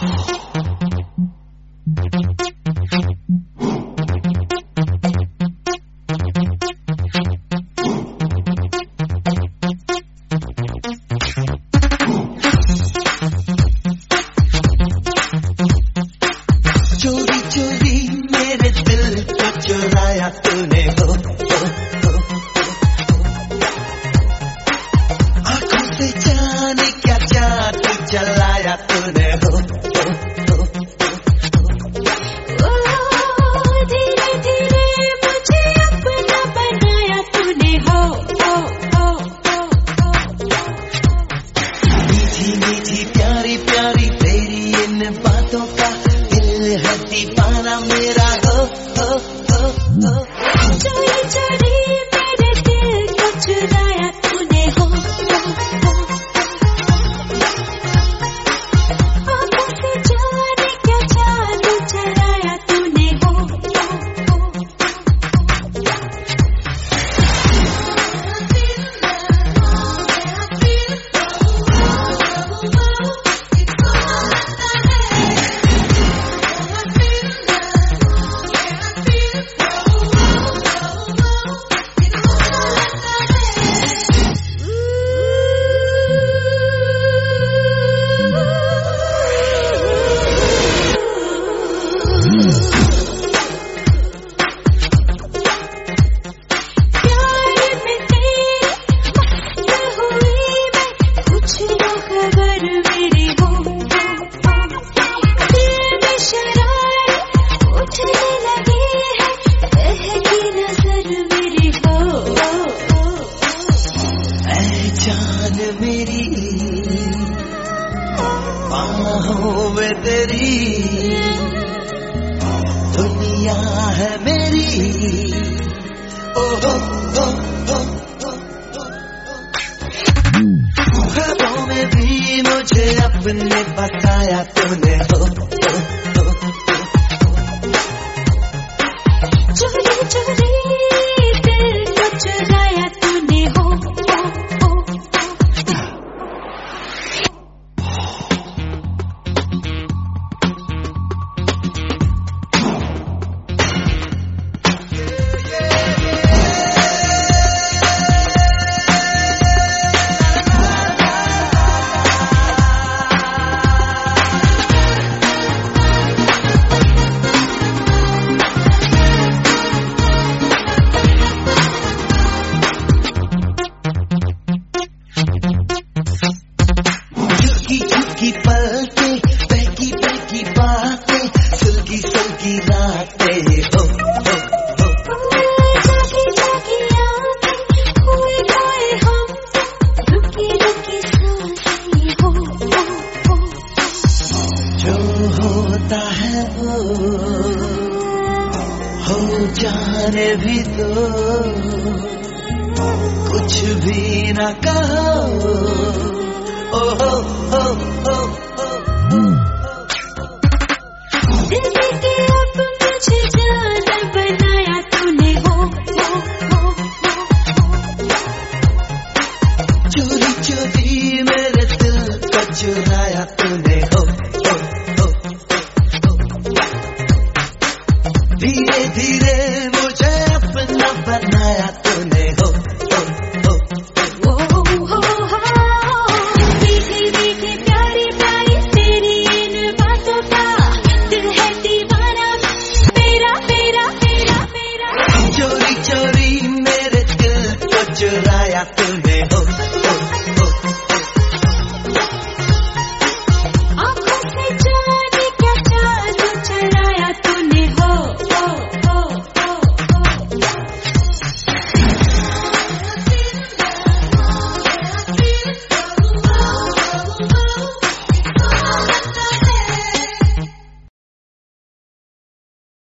चोरी चोरी मेरे दिल को चुराया तूने हो, आंखों से जाने क्या जादू चलाया तूने हो, धीरे धीरे मुझे अपना बनाया तूने हो, मीठी मीठी प्यारी प्यारी तेरी इन बातों का है दीवाना मेरा हो। चोरी चोरी मेरे दिल को चुराया तूने हो, आंखों से जाने क्या जादू चलाया तूने हो, जान मेरी बाहों में तेरी दुनिया है मेरी, ओ हो हो हो, ख्वाबों में भी मुझे अपने बताया तूने हो, चोरी चोरी दिल को चुराया तूने हो, झुकी पलके बहकी बहकी बातें सुलगी सुलगी रातें हो, जागी जागी आंखें खोए खोए हम रुकी रुकी सांसें हो, जो होता है वो हो जाने भी दो, कुछ भी ना कहो, ओ हो हो हो, दिल के अब मुझे जान बनाया तूने हो, चोरी चोरी मेरे दिल को चुराया तूने हो, धीरे धीरे